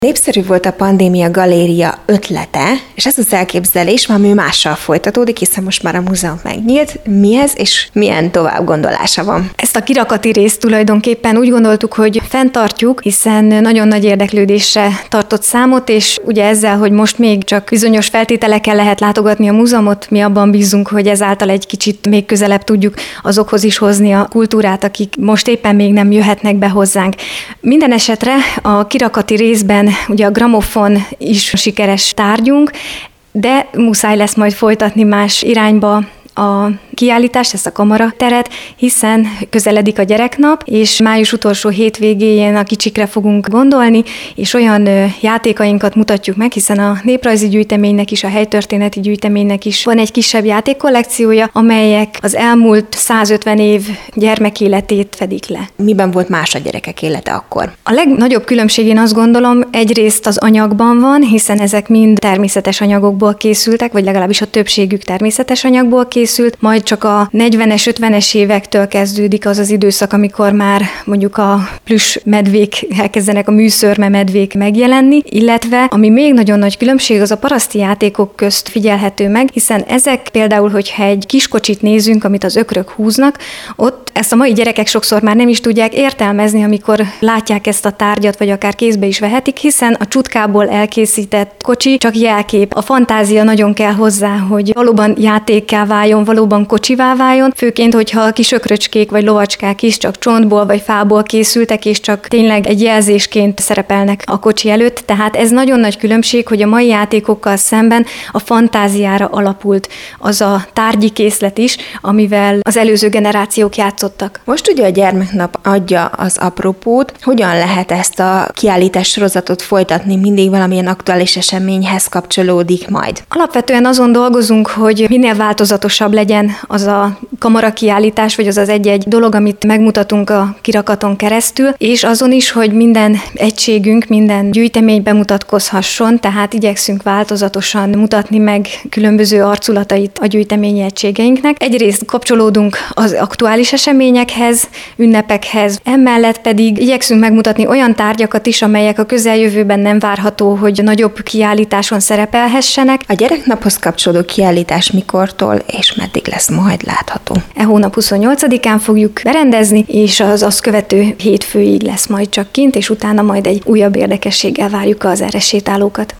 Népszerű volt a Pandémia Galéria ötlete, és ez az elképzelés valami mással folytatódik, hiszen most már a múzeum megnyílt. Mi ez, és milyen továbbgondolása van? Ezt a kirakati részt tulajdonképpen úgy gondoltuk, hogy fenntartjuk, hiszen nagyon nagy érdeklődésre tartott számot, és ugye ezzel, hogy most még csak bizonyos feltételekkel lehet látogatni a múzeumot, mi abban bízunk, hogy ezáltal egy kicsit még közelebb tudjuk azokhoz is hozni a kultúrát, akik most éppen még nem jöhetnek be hozzánk. Minden esetre a kirakati részben ugye a gramofon is sikeres tárgyunk, de muszáj lesz majd folytatni más irányba a kiállítást, ezt a kamarateret, hiszen közeledik a gyereknap, és május utolsó hétvégéjén a kicsikre fogunk gondolni, és olyan játékainkat mutatjuk meg, hiszen a néprajzi gyűjteménynek is, a helytörténeti gyűjteménynek is van egy kisebb játékkollekciója, amelyek az elmúlt 150 év gyermekéletét fedik le. Miben volt más a gyerekek élete akkor? A legnagyobb különbség, én azt gondolom, egyrészt az anyagban van, hiszen ezek mind természetes anyagokból készültek, vagy legalábbis a többségük természetes anyagból készült, majd csak a 40-es, 50-es évektől kezdődik az az időszak, amikor már mondjuk a plüss medvék elkezdenek, a műszörme medvék megjelenni, illetve ami még nagyon nagy különbség, az a paraszti játékok közt figyelhető meg, hiszen ezek például, hogyha egy kiskocsit nézünk, amit az ökrök húznak, ott ezt a mai gyerekek sokszor már nem is tudják értelmezni, amikor látják ezt a tárgyat, vagy akár kézbe is vehetik, hiszen a csutkából elkészített kocsi csak jelkép. A fantázia nagyon kell hozzá, hogy valóban játékká váljon, valóban kocsivá váljon, főként, hogyha a kis ökröcskék vagy lovacskák is csak csontból vagy fából készültek, és csak tényleg egy jelzésként szerepelnek a kocsi előtt. Tehát ez nagyon nagy különbség, hogy a mai játékokkal szemben a fantáziára alapult az a tárgyi készlet is, amivel az előző generációk játszottak. Most ugye a gyermeknap adja az apropót, hogyan lehet ezt a kiállítás sorozatot folytatni, mindig valamilyen aktuális eseményhez kapcsolódik majd? Alapvetően azon dolgozunk, hogy minél változatosabb legyen az a kamarakiállítás, vagy az az egy-egy dolog, amit megmutatunk a kirakaton keresztül, és azon is, hogy minden egységünk, minden gyűjtemény bemutatkozhasson, tehát igyekszünk változatosan mutatni meg különböző arculatait a gyűjteményi egységeinknek. Egyrészt kapcsolódunk az aktuális eseményekhez, ünnepekhez, emellett pedig igyekszünk megmutatni olyan tárgyakat is, amelyek a közeljövőben nem várható, hogy nagyobb kiállításon szerepelhessenek. A gyereknaphoz kapcsolódó kiállítás mikortól és meddig lesz majd látható? E hónap 28-án fogjuk berendezni, és az azt követő hétfőig lesz majd csak kint, és utána majd egy újabb érdekességgel várjuk az erre sétálókat.